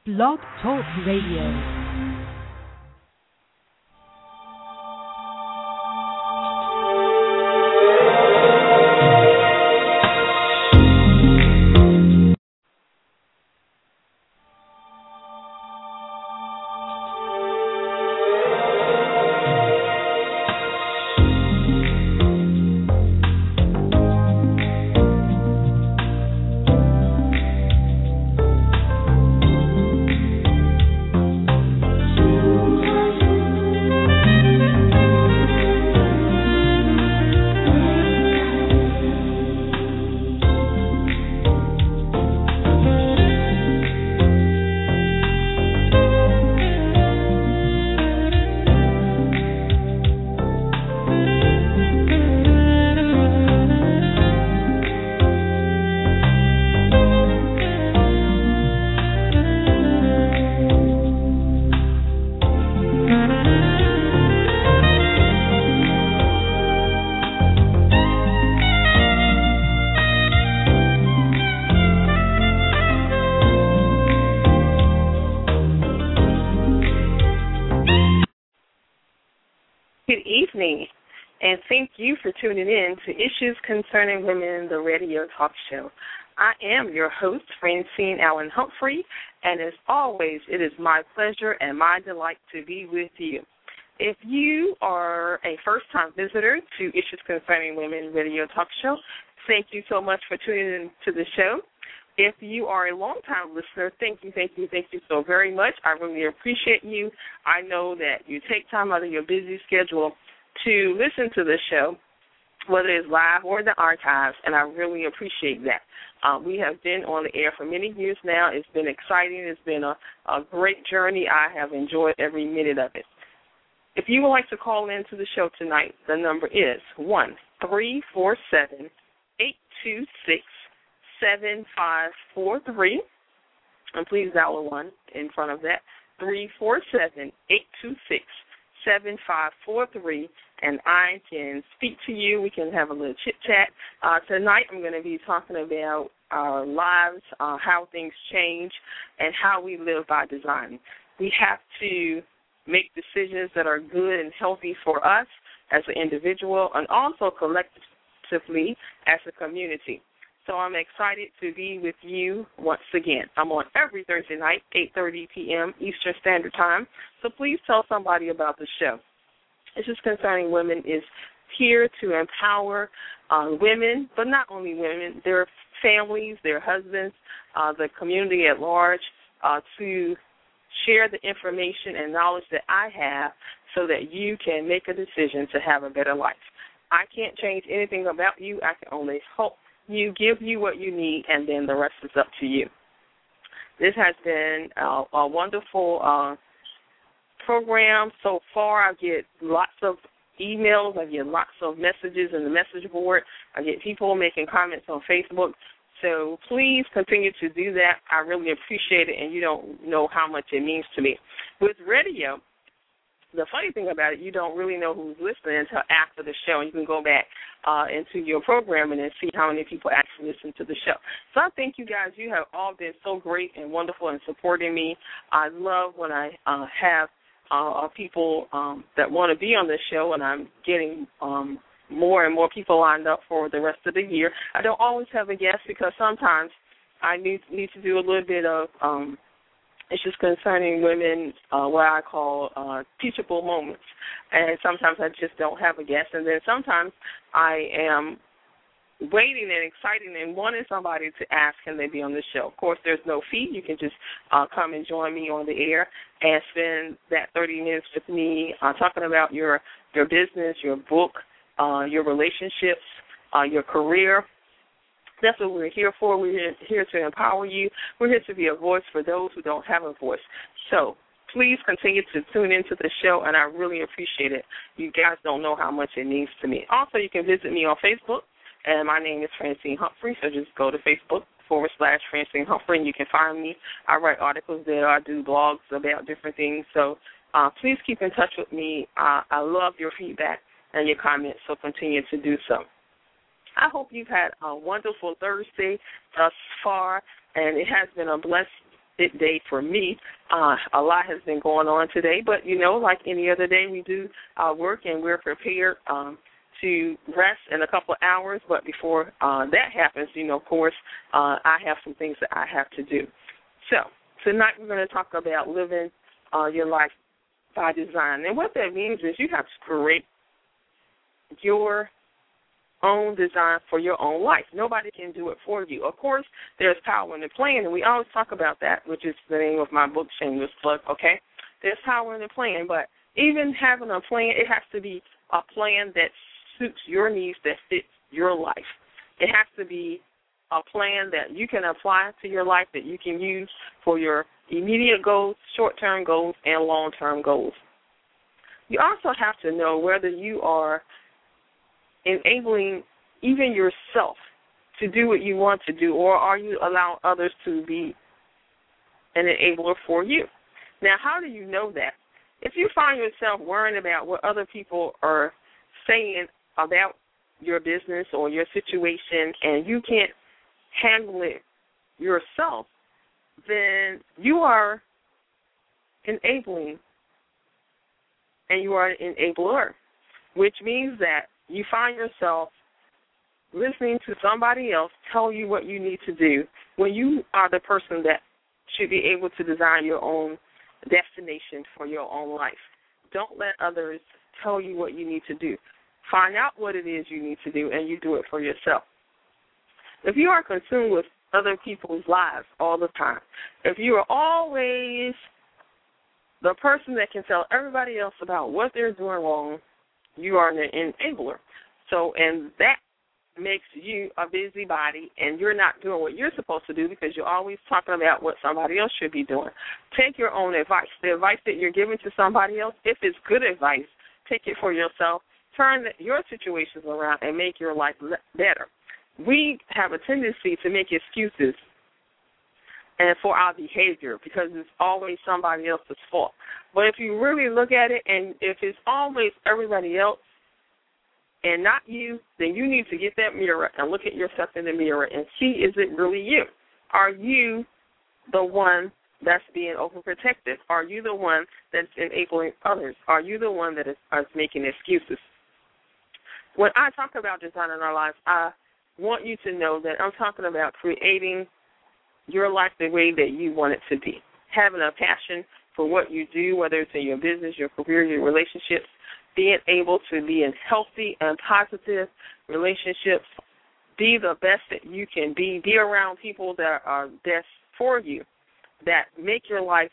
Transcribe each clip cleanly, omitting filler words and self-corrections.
Blog Talk Radio. Good evening, and thank you for tuning in to Issues Concerning Women, the radio talk show. I am your host, Francine Allen Humphrey, and as always, it is my pleasure and my delight to be with you. If you are a first-time visitor to Issues Concerning Women radio talk show, thank you so much for tuning in to the show. If you are a long-time listener, thank you so very much. I really appreciate you. I know that you take time out of your busy schedule to listen to the show, whether it's live or in the archives, and I really appreciate that. We have been on the air for many years now. It's been exciting. It's been a great journey. I have enjoyed every minute of it. If you would like to call in to the show tonight, the number is 1-347-826-7543, and please dial a 1 in front of that, 347-826-7543, and I can speak to you. We can have a little chit-chat. Tonight I'm going to be talking about our lives, how things change, and how we live by design. We have to make decisions that are good and healthy for us as an individual and also collectively as a community. So I'm excited to be with you once again. I'm on every Thursday night, 8:30 p.m. Eastern Standard Time, so please tell somebody about the show. Issues Concerning Women is here to empower women, but not only women, their families, their husbands, the community at large, to share the information and knowledge that I have so that you can make a decision to have a better life. I can't change anything about you. I can only help you, give you what you need, and then the rest is up to you. This has been a wonderful program so far. I get lots of emails. I get lots of messages in the message board. I get people making comments on Facebook. So please continue to do that. I really appreciate it, and you don't know how much it means to me. With radio, the funny thing about it, you don't really know who's listening until after the show. You can go back into your programming and see how many people actually listen to the show. So I thank you guys. You have all been so great and wonderful in supporting me. I love when I have people that want to be on the show, and I'm getting more and more people lined up for the rest of the year. I don't always have a guest because sometimes I need to do a little bit of Issues Concerning Women, what I call teachable moments. And sometimes I just don't have a guest. And then sometimes I am waiting and excited and wanting somebody to ask, can they be on the show? Of course, there's no fee. You can just come and join me on the air and spend that 30 minutes with me talking about your business, your book, your relationships, your career. That's what we're here for. We're here to empower you. We're here to be a voice for those who don't have a voice. So please continue to tune into the show, and I really appreciate it. You guys don't know how much it means to me. Also, you can visit me on Facebook, and my name is Francine Humphrey, so just go to Facebook.com/Francine Humphrey, and you can find me. I write articles there. I do blogs about different things. So please keep in touch with me. I love your feedback and your comments, so continue to do so. I hope you've had a wonderful Thursday thus far, and it has been a blessed day for me. A lot has been going on today, but, like any other day, we do our work and we're prepared to rest in a couple of hours. But before that happens, of course, I have some things that I have to do. So tonight we're going to talk about living your life by design. And what that means is you have to create your own design for your own life. Nobody can do it for you. Of course, there's power in the plan, and we always talk about that, which is the name of my book, Shameless Plug, okay? There's power in the plan, but even having a plan, it has to be a plan that suits your needs, that fits your life. It has to be a plan that you can apply to your life, that you can use for your immediate goals, short-term goals, and long-term goals. You also have to know whether you are enabling even yourself to do what you want to do, or are you allowing others to be an enabler for you? Now, how do you know that? If you find yourself worrying about what other people are saying about your business or your situation and you can't handle it yourself, then you are enabling and you are an enabler, which means that you find yourself listening to somebody else tell you what you need to do when you are the person that should be able to design your own destination for your own life. Don't let others tell you what you need to do. Find out what it is you need to do, and you do it for yourself. If you are consumed with other people's lives all the time, if you are always the person that can tell everybody else about what they're doing wrong, you are an enabler. So, and that makes you a busybody, and you're not doing what you're supposed to do because you're always talking about what somebody else should be doing. Take your own advice. The advice that you're giving to somebody else, if it's good advice, take it for yourself. Turn your situations around and make your life better. We have a tendency to make excuses and for our behavior because it's always somebody else's fault. But if you really look at it, and if it's always everybody else and not you, then you need to get that mirror and look at yourself in the mirror and see, is it really you? Are you the one that's being overprotective? Are you the one that's enabling others? Are you the one that is making excuses? When I talk about designing our lives, I want you to know that I'm talking about creating your life the way that you want it to be, having a passion for what you do, whether it's in your business, your career, your relationships, being able to be in healthy and positive relationships, be the best that you can be around people that are best for you, that make your life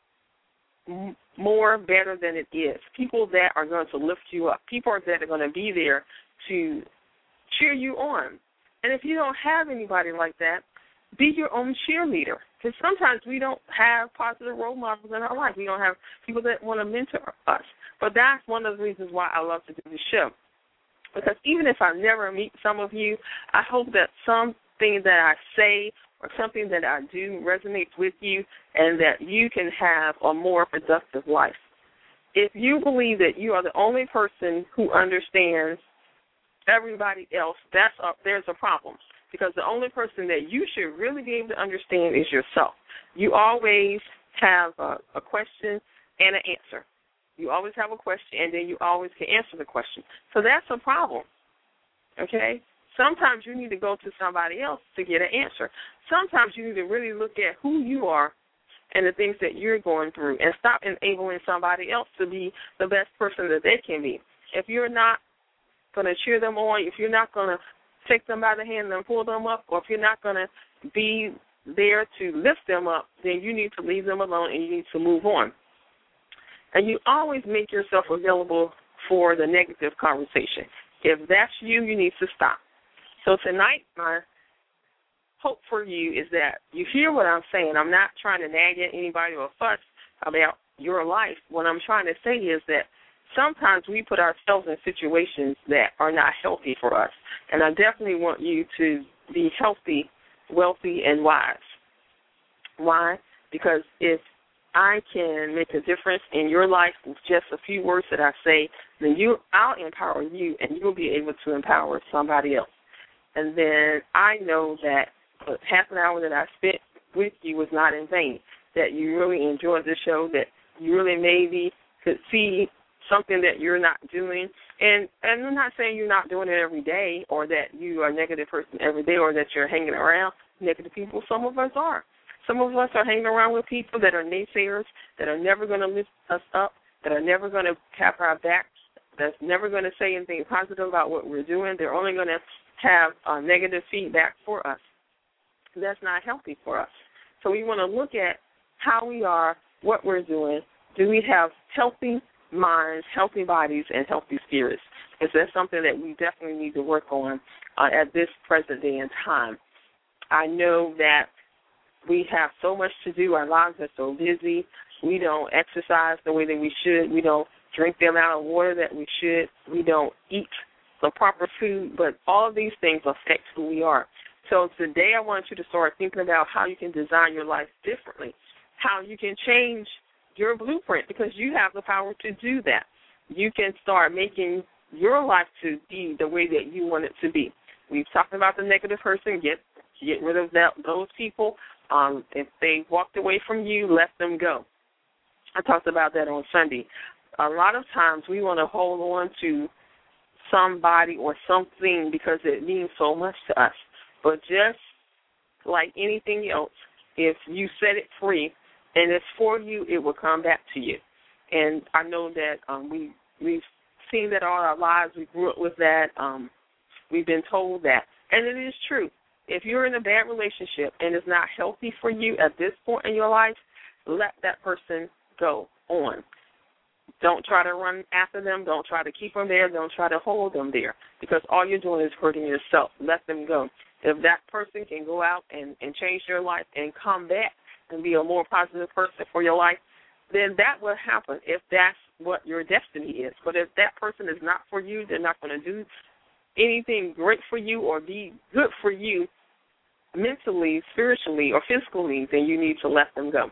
more better than it is, people that are going to lift you up, people that are going to be there to cheer you on. And if you don't have anybody like that, be your own cheerleader. Because sometimes we don't have positive role models in our life. We don't have people that want to mentor us. But that's one of the reasons why I love to do the show. Because even if I never meet some of you, I hope that something that I say or something that I do resonates with you and that you can have a more productive life. If you believe that you are the only person who understands everybody else, there's a problem. Because the only person that you should really be able to understand is yourself. You always have a question and an answer. You always have a question, and then you always can answer the question. So that's a problem, okay? Sometimes you need to go to somebody else to get an answer. Sometimes you need to really look at who you are and the things that you're going through and stop enabling somebody else to be the best person that they can be. If you're not going to cheer them on, if you're not going to take them by the hand and pull them up, or if you're not going to be there to lift them up, then you need to leave them alone and you need to move on. And you always make yourself available for the negative conversation. If that's you, you need to stop. So tonight, my hope for you is that you hear what I'm saying. I'm not trying to nag at anybody or fuss about your life. What I'm trying to say is that sometimes we put ourselves in situations that are not healthy for us. And I definitely want you to be healthy, wealthy, and wise. Why? Because if I can make a difference in your life with just a few words that I say, then I'll empower you, and you'll be able to empower somebody else. And then I know that the half an hour that I spent with you was not in vain. that you really enjoyed the show, that you really maybe could see something that you're not doing. And I'm not saying you're not doing it every day, or that you are a negative person every day, or that you're hanging around negative people. Some of us are. Some of us are hanging around with people that are naysayers, that are never going to lift us up, that are never going to have our backs, that's never going to say anything positive about what we're doing. They're only going to have negative feedback for us. That's not healthy for us. So we want to look at how we are, what we're doing. Do we have healthy minds, healthy bodies, and healthy spirits? Because that's something that we definitely need to work on at this present day and time. I know that we have so much to do. Our lives are so busy. We don't exercise the way that we should. We don't drink the amount of water that we should. We don't eat the proper food. But all of these things affect who we are. So today I want you to start thinking about how you can design your life differently, how you can change your blueprint, because you have the power to do that. You can start making your life to be the way that you want it to be. We've talked about the negative person. Get rid of those people. If they walked away from you, let them go. I talked about that on Sunday. A lot of times we want to hold on to somebody or something because it means so much to us. But just like anything else, if you set it free and it's for you, it will come back to you. And I know that we've seen that all our lives. We grew up with that. We've been told that. And it is true. If you're in a bad relationship and it's not healthy for you at this point in your life, let that person go on. Don't try to run after them. Don't try to keep them there. Don't try to hold them there, because all you're doing is hurting yourself. Let them go. If that person can go out and change your life and come back and be a more positive person for your life, then that will happen if that's what your destiny is. But if that person is not for you, they're not going to do anything great for you or be good for you mentally, spiritually, or physically, then you need to let them go.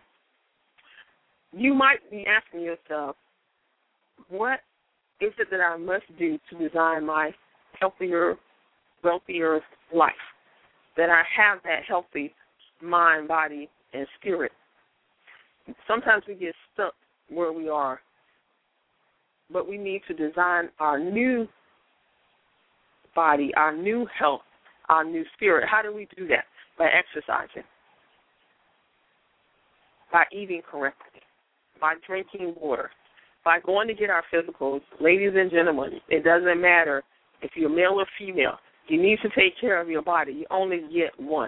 You might be asking yourself, what is it that I must do to design my healthier, wealthier life, that I have that healthy mind, body, and spirit? Sometimes we get stuck where we are, but we need to design our new body, our new health, our new spirit. How do we do that? By exercising, by eating correctly, by drinking water, by going to get our physicals. Ladies and gentlemen, it doesn't matter if you're male or female. You need to take care of your body. You only get one.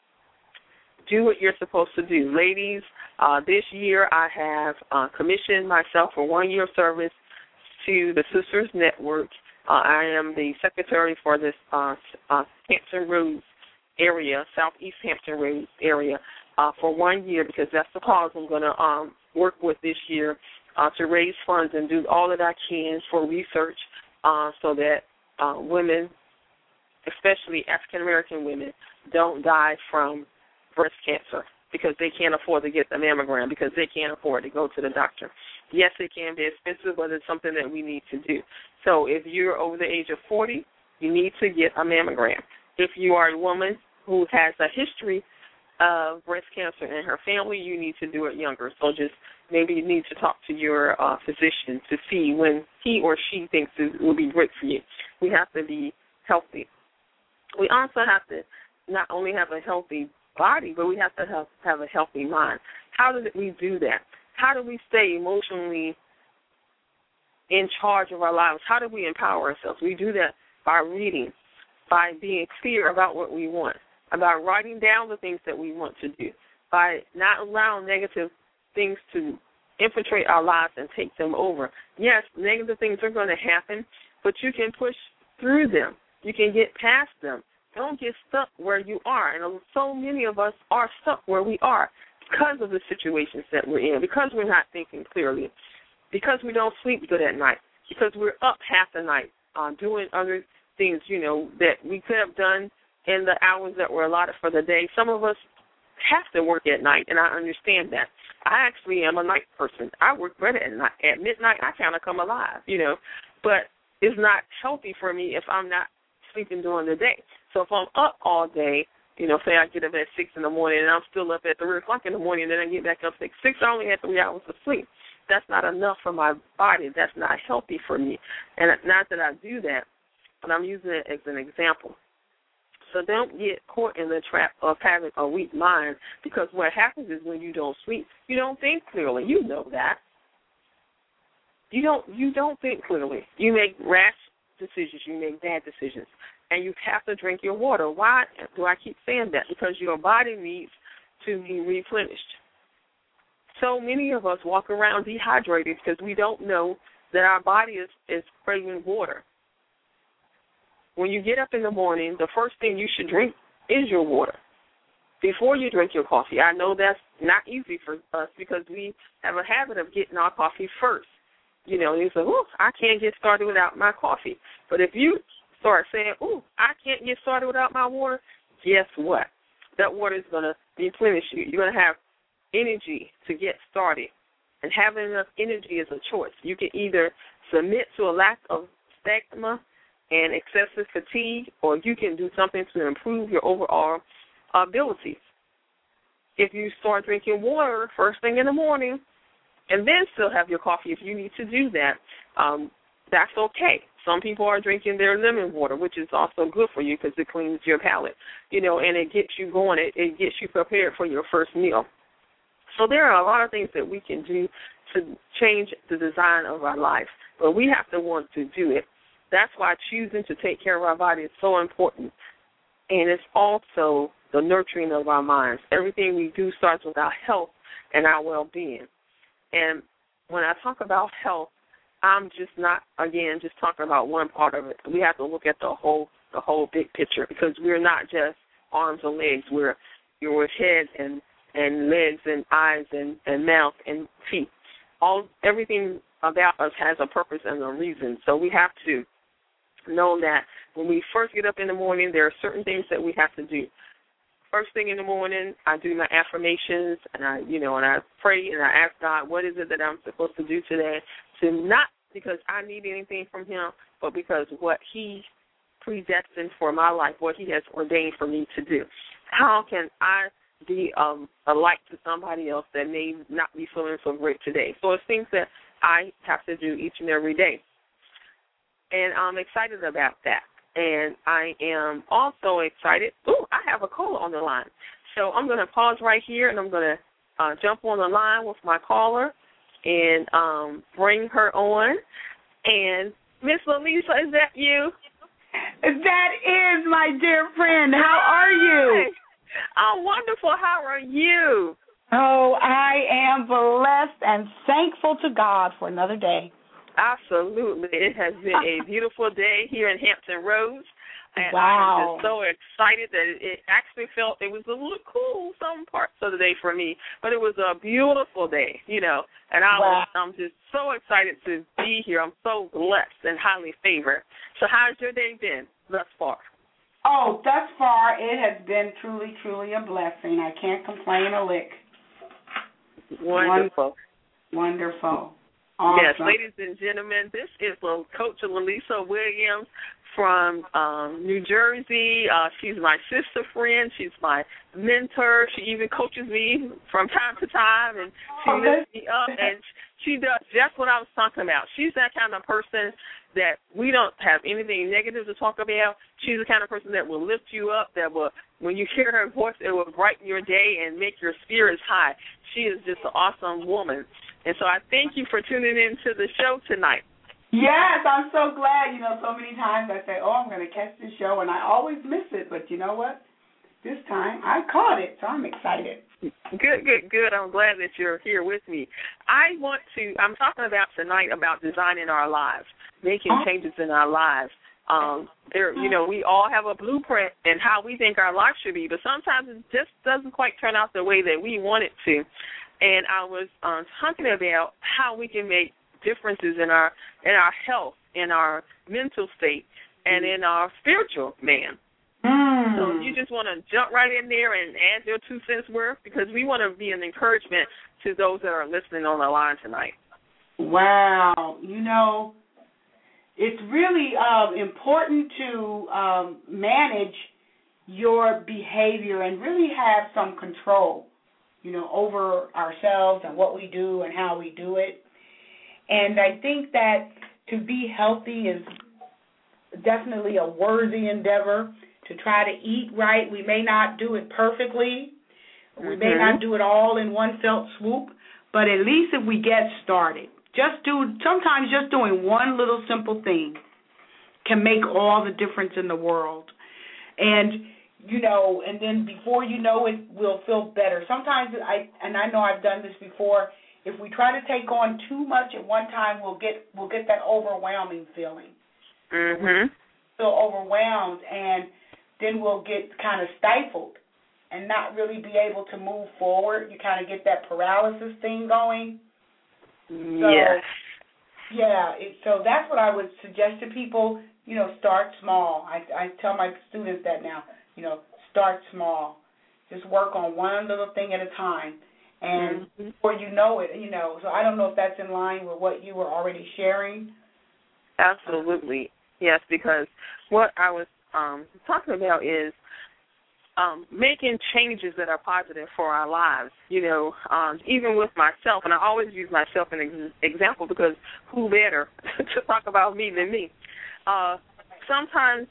Do what you're supposed to do. Ladies, this year I have commissioned myself for 1 year of service to the Sisters Network. I am the secretary for this Hampton Roads area, Southeast Hampton Roads area, for 1 year, because that's the cause I'm going to work with this year, to raise funds and do all that I can for research so that women, especially African-American women, don't die from breast cancer because they can't afford to get the mammogram, because they can't afford to go to the doctor. Yes, it can be expensive, but it's something that we need to do. So if you're over the age of 40, you need to get a mammogram. If you are a woman who has a history of breast cancer in her family, you need to do it younger. So just maybe you need to talk to your physician to see when he or she thinks it will be great for you. We have to be healthy. We also have to not only have a healthy body, but we have to have a healthy mind. How do we do that? How do we stay emotionally in charge of our lives? How do we empower ourselves? We do that by reading, by being clear about what we want, about writing down the things that we want to do, by not allowing negative things to infiltrate our lives and take them over. Yes, negative things are going to happen, but you can push through them. You can get past them. Don't get stuck where you are. And so many of us are stuck where we are because of the situations that we're in, because we're not thinking clearly, because we don't sleep good at night, because we're up half the night doing other things, that we could have done in the hours that were allotted for the day. Some of us have to work at night, and I understand that. I actually am a night person. I work better at night. At midnight, I kind of come alive, But it's not healthy for me if I'm not sleeping during the day. So if I'm up all day, Say I get up at 6 in the morning and I'm still up at 3 o'clock in the morning, and then I get back up 6. I only had 3 hours of sleep. That's not enough for my body. That's not healthy for me. And not that I do that, but I'm using it as an example. So don't get caught in the trap of having a weak mind, because what happens is when you don't sleep, you don't think clearly. You know that. You don't think clearly. You make rash decisions. You make bad decisions. And you have to drink your water. Why do I keep saying that? Because your body needs to be replenished. So many of us walk around dehydrated because we don't know that our body is craving water. When you get up in the morning, the first thing you should drink is your water before you drink your coffee. I know that's not easy for us because we have a habit of getting our coffee first. You say, I can't get started without my coffee. But if you start saying, I can't get started without my water, guess what? That water is going to replenish you. You're going to have energy to get started. And having enough energy is a choice. You can either submit to a lack of stamina and excessive fatigue, or you can do something to improve your overall abilities. If you start drinking water first thing in the morning and then still have your coffee, if you need to do that, that's okay. Some people are drinking their lemon water, which is also good for you because it cleans your palate, and it gets you going. It gets you prepared for your first meal. So there are a lot of things that we can do to change the design of our life, but we have to want to do it. That's why choosing to take care of our body is so important. And it's also the nurturing of our minds. Everything we do starts with our health and our well-being. And when I talk about health, I'm just not, again, just talking about one part of it. We have to look at the whole big picture, because we're not just arms and legs. We're head and legs and eyes and mouth and feet. Everything about us has a purpose and a reason. So we have to know that when we first get up in the morning, there are certain things that we have to do. First thing in the morning, I do my affirmations, and I pray and I ask God, what is it that I'm supposed to do today? Not because I need anything from Him, but because what He predestined for my life, what He has ordained for me to do. How can I be a light to somebody else that may not be feeling so great today? So it's things that I have to do each and every day. And I'm excited about that. And I am also excited. I have a caller on the line. So I'm going to pause right here, and I'm going to jump on the line with my caller and bring her on. And Miss Lalisa, is that you? That is, my dear friend. How are you? I'm wonderful. How are you? Oh, I am blessed and thankful to God for another day. Absolutely. It has been a beautiful day here in Hampton Roads. And wow. I'm just so excited that it actually it was a little cool some parts of the day for me, but it was a beautiful day, and I'm just so excited to be here. I'm so blessed and highly favored. So how's your day been thus far? Oh, thus far it has been truly, truly a blessing. I can't complain a lick. Wonderful. Wonderful. Awesome. Yes, ladies and gentlemen, this is Coach Lalisa Williams from New Jersey. She's my sister friend. She's my mentor. She even coaches me from time to time, and she lifts me up, and she does just what I was talking about. She's that kind of person that we don't have anything negative to talk about. She's the kind of person that will lift you up, that will, when you hear her voice, it will brighten your day and make your spirits high. She is just an awesome woman. And so I thank you for tuning in to the show tonight. Yes, I'm so glad. So many times I say, I'm going to catch this show, and I always miss it. But you know what? This time I caught it, so I'm excited. Good. I'm glad that you're here with me. I'm talking about tonight about designing our lives, making changes in our lives. We all have a blueprint in how we think our life should be, but sometimes it just doesn't quite turn out the way that we want it to. And I was talking about how we can make differences in our health, in our mental state, and in our spiritual man. So you just want to jump right in there and add your 2 cents worth, because we want to be an encouragement to those that are listening on the line tonight. Wow. It's really important to manage your behavior and really have some control, over ourselves and what we do and how we do it. And I think that to be healthy is definitely a worthy endeavor. To try to eat right, we may not do it perfectly. We may not do it all in one fell swoop, but at least if we get started, sometimes just doing one little simple thing can make all the difference in the world. And, and then before you know it, we'll feel better. Sometimes, I know I've done this before, if we try to take on too much at one time, we'll get that overwhelming feeling. Mm-hmm. Feel overwhelmed, and then we'll get kind of stifled and not really be able to move forward. You kind of get that paralysis thing going. Yes. So that's what I would suggest to people, start small. I tell my students that now, start small. Just work on one little thing at a time. And before you know it, so I don't know if that's in line with what you were already sharing. Absolutely. Yes, because what I was talking about is making changes that are positive for our lives, even with myself. And I always use myself as an example because who better to talk about me than me? Sometimes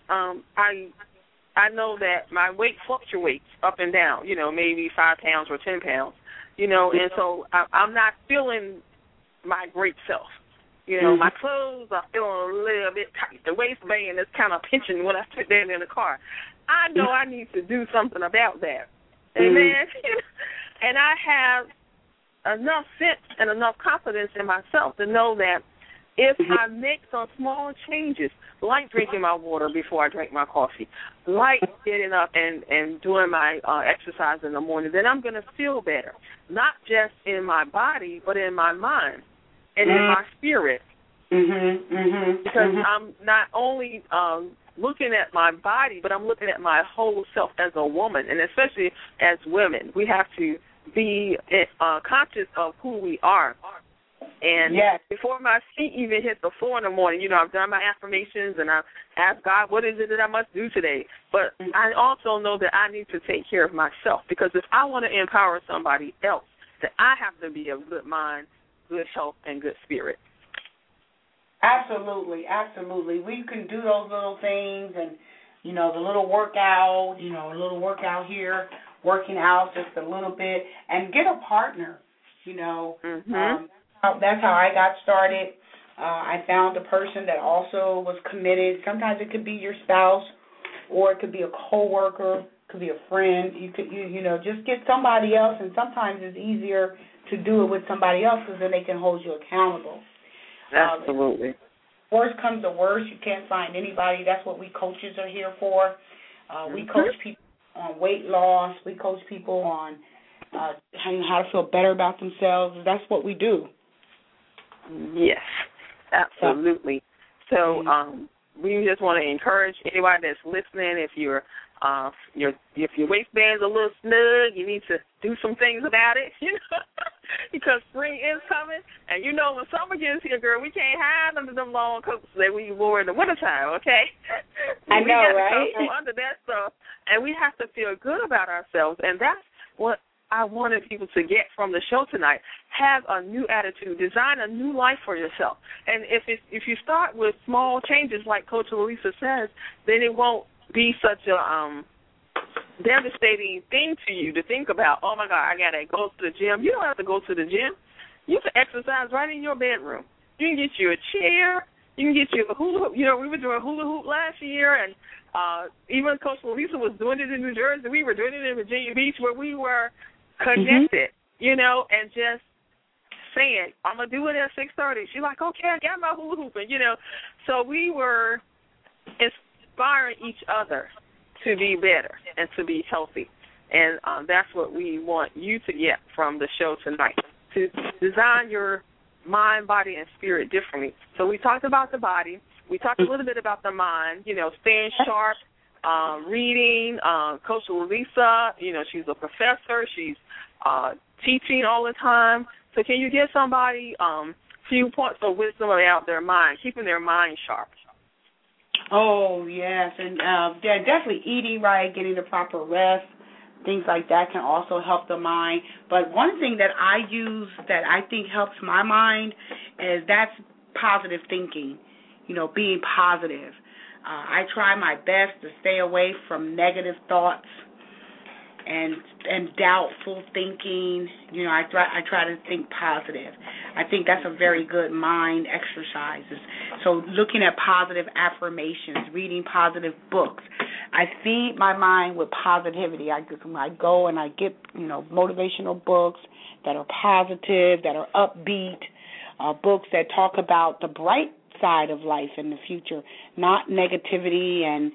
I know that my weight fluctuates up and down, maybe 5 pounds or 10 pounds, and so I'm not feeling my great self. My clothes are feeling a little bit tight. The waistband is kind of pinching when I sit there in the car. I know I need to do something about that. Amen. And I have enough sense and enough confidence in myself to know that if I make some small changes, like drinking my water before I drink my coffee, like getting up and doing my exercise in the morning, then I'm going to feel better, not just in my body, but in my mind and in my spirit. Because I'm not only looking at my body, but I'm looking at my whole self as a woman, and especially as women. We have to be conscious of who we are. And before my feet even hit the floor in the morning, I've done my affirmations and I've asked God, what is it that I must do today? But I also know that I need to take care of myself, because if I want to empower somebody else, then I have to be of good mind, good health, and good spirit. Absolutely. We can do those little things and, the little workout, a little workout here, working out just a little bit, and get a partner, That's how I got started. I found a person that also was committed. Sometimes it could be your spouse, or it could be a coworker, it could be a friend. You could, just get somebody else, and sometimes it's easier to do it with somebody else because then they can hold you accountable. Absolutely. Worst comes to worst, you can't find anybody. That's what we coaches are here for. We coach people on weight loss. We coach people on how to feel better about themselves. That's what we do. Yes, absolutely. So we just want to encourage anybody that's listening, if your waistband's a little snug, you need to do some things about it, because spring is coming, and when summer gets here, girl, we can't hide under them long coats that we wore in the wintertime, okay? I know, we got right? to come from under that stuff, and we have to feel good about ourselves, and that's what I wanted people to get from the show tonight. Have a new attitude. Design a new life for yourself. And if you start with small changes, like Coach Lalisa says, then it won't be such a devastating thing to you to think about, oh, my God, I got to go to the gym. You don't have to go to the gym. You can exercise right in your bedroom. You can get you a chair. You can get you a hula hoop. We were doing hula hoop last year, and even Coach Lalisa was doing it in New Jersey. We were doing it in Virginia Beach, where we were connected, and just saying, I'm going to do it at 6:30. She's like, okay, I got my hula hoop. And, so we were inspiring each other to be better and to be healthy. And that's what we want you to get from the show tonight, to design your mind, body, and spirit differently. So we talked about the body. We talked a little bit about the mind, staying sharp, reading. Coach Lalisa, she's a professor. She's teaching all the time. So can you give somebody a few points of wisdom about their mind, keeping their mind sharp? Oh, yes, and definitely eating right, getting the proper rest, things like that can also help the mind. But one thing that I use that I think helps my mind is that's positive thinking, being positive. I try my best to stay away from negative thoughts and doubtful thinking. I try to think positive. I think that's a very good mind exercise. So looking at positive affirmations, reading positive books. I feed my mind with positivity. I go and I get motivational books that are positive, that are upbeat, books that talk about the bright side of life in the future, not negativity and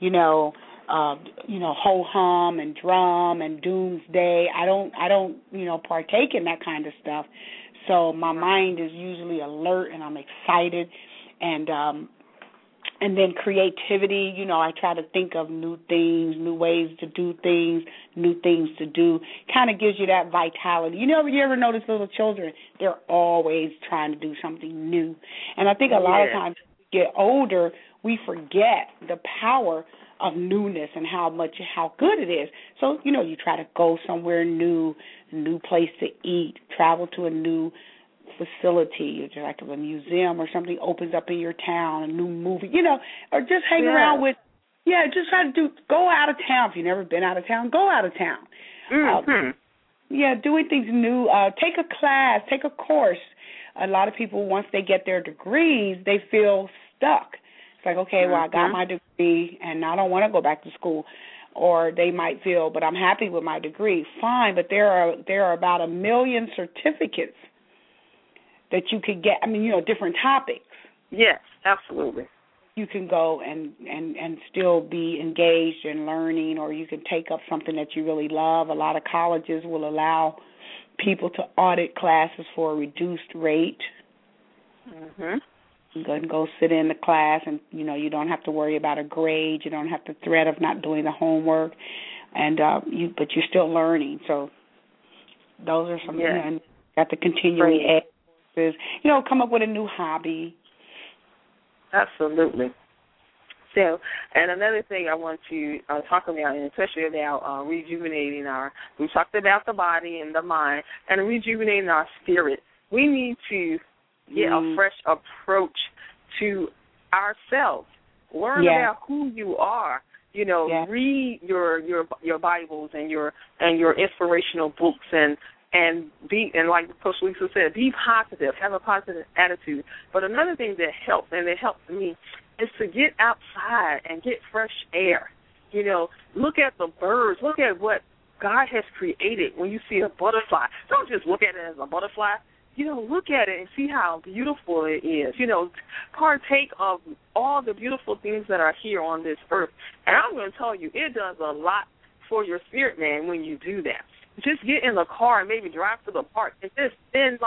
ho hum and drum and doomsday. I don't partake in that kind of stuff. So my mind is usually alert and I'm excited, and then creativity. I try to think of new things, new ways to do things, new things to do. Kind of gives you that vitality. You ever notice little children? They're always trying to do something new. And I think a lot of times as we get older, we forget the power of newness and how good it is. So, you try to go somewhere new place to eat, travel to a new facility, like a museum or something opens up in your town, a new movie, or just hang around with, just try to go out of town. If you've never been out of town, go out of town. Doing things new. Take a class, take a course. A lot of people, once they get their degrees, they feel stuck. It's like, okay, well, I got my degree, and I don't want to go back to school. Or they might feel, but I'm happy with my degree. Fine, but there are about 1 million certificates that you could get. Different topics. Yes, absolutely. You can go and still be engaged in learning, or you can take up something that you really love. A lot of colleges will allow people to audit classes for a reduced rate. Mm-hmm. You can go sit in the class, and you don't have to worry about a grade. You don't have the threat of not doing the homework, and but you're still learning. So those are some. And got the continuing ed courses. Come up with a new hobby. Absolutely. So, and another thing I want to talk about, and especially about rejuvenating we talked about the body and the mind, and rejuvenating our spirit. We need to get a fresh approach to ourselves. Learn about who you are. Read your Bibles and your inspirational books, and like Coach Lisa said, be positive, have a positive attitude. But another thing that helps, and it helps me, is to get outside and get fresh air. Look at the birds. Look at what God has created. When you see a butterfly, don't just look at it as a butterfly. Look at it and see how beautiful it is. Partake of all the beautiful things that are here on this earth. And I'm going to tell you, it does a lot for your spirit, man, when you do that. Just get in the car and maybe drive to the park and just spend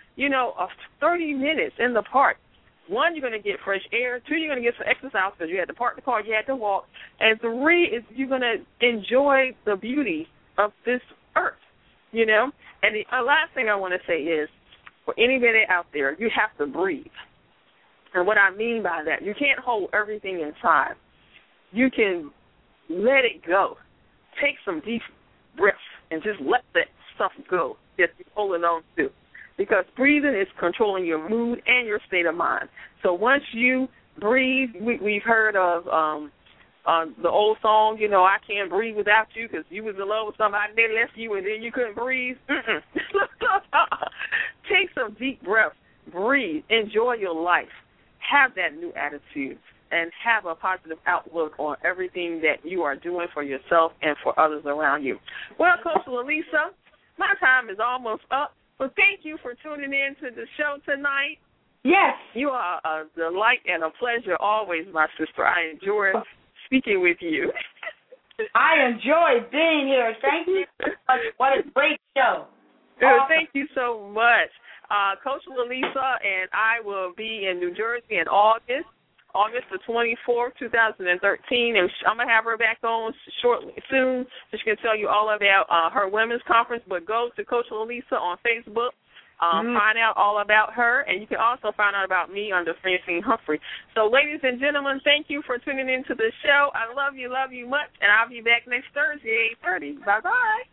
30 minutes in the park. 1, you're going to get fresh air. 2, you're going to get some exercise because you had to park the car, you had to walk. And 3 is you're going to enjoy the beauty of this earth, And the last thing I want to say is, for anybody out there, you have to breathe. And what I mean by that, you can't hold everything inside. You can let it go. Take some deep breaths and just let that stuff go that you're holding on to. Because breathing is controlling your mood and your state of mind. So once you breathe, we've heard of the old song, I can't breathe without you because you was in love with somebody, they left you and then you couldn't breathe. Take some deep breaths, breathe, enjoy your life, have that new attitude, and have a positive outlook on everything that you are doing for yourself and for others around you. Well, Coach Lalisa, my time is almost up, but thank you for tuning in to the show tonight. Yes. You are a delight and a pleasure always, my sister. I enjoy speaking with you. I enjoy being here. Thank you. What a great show. Awesome. Thank you so much. Coach Lalisa and I will be in New Jersey in August the 24th, 2013, and I'm going to have her back on soon so she can tell you all about her women's conference. But go to Coach Lalisa on Facebook. find out all about her, and you can also find out about me under Francine Humphrey. So, ladies and gentlemen, thank you for tuning in to the show. I love you much, and I'll be back next Thursday, 8:30. Bye-bye.